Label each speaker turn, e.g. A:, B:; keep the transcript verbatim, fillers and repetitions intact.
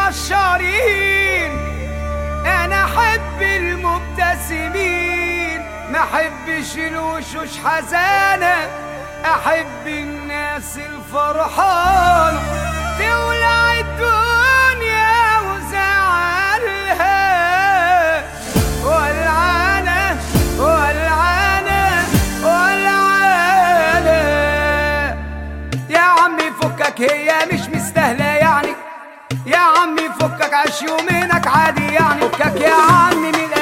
A: الكشارين، انا احب المبتسمين، ما احبش الوشوش حزانة، احب الناس الفرحانة تولع الدنيا وزعلها والعانة والعانة والعانة. يا عمي فكك هي مش مستاهلة يعني، يا عمي فكك عيش يومينك عادي يعني، فكك يا عمي من